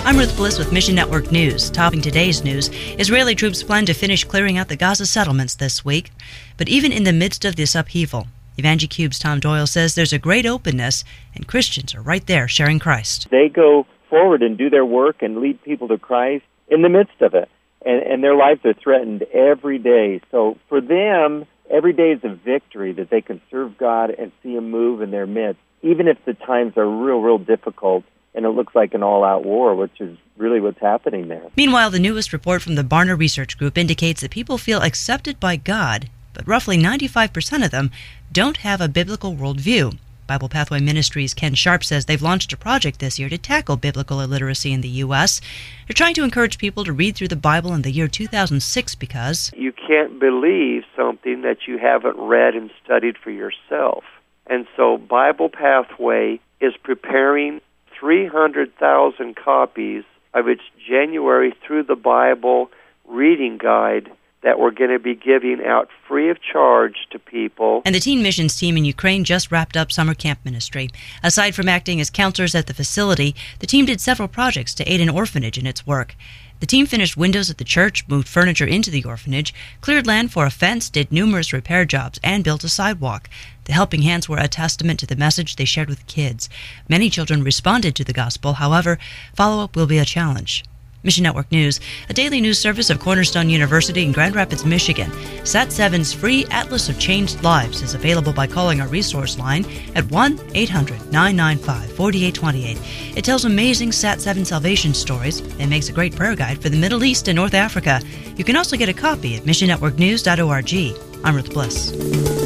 I'm Ruth Bliss with Mission Network News. Topping today's news, Israeli troops plan to finish clearing out the Gaza settlements this week. But even in the midst of this upheaval, EvangeCube's Tom Doyle says there's a great openness, and Christians are right there sharing Christ. They go forward and do their work and lead people to Christ in the midst of it. And their lives are threatened every day. So for them, every day is a victory that they can serve God and see Him move in their midst, even if the times are real difficult. And it looks like an all-out war, which is really what's happening there. Meanwhile, the newest report from the Barna Research Group indicates that people feel accepted by God, but roughly 95% of them don't have a biblical worldview. Bible Pathway Ministries' Ken Sharp says they've launched a project this year to tackle biblical illiteracy in the U.S. They're trying to encourage people to read through the Bible in the year 2006 because you can't believe something that you haven't read and studied for yourself. And so Bible Pathway is preparing 300,000 copies of its January Through the Bible reading guide that we're going to be giving out free of charge to people. And the Teen Missions team in Ukraine just wrapped up summer camp ministry. Aside from acting as counselors at the facility, the team did several projects to aid an orphanage in its work. The team finished windows at the church, moved furniture into the orphanage, cleared land for a fence, did numerous repair jobs, and built a sidewalk. The helping hands were a testament to the message they shared with kids. Many children responded to the gospel. However, follow-up will be a challenge. Mission Network News, a daily news service of Cornerstone University in Grand Rapids, Michigan. Sat7's free Atlas of Changed Lives is available by calling our resource line at 1-800-995-4828. It tells amazing Sat7 salvation stories and makes a great prayer guide for the Middle East and North Africa. You can also get a copy at missionnetworknews.org. I'm Ruth Bliss.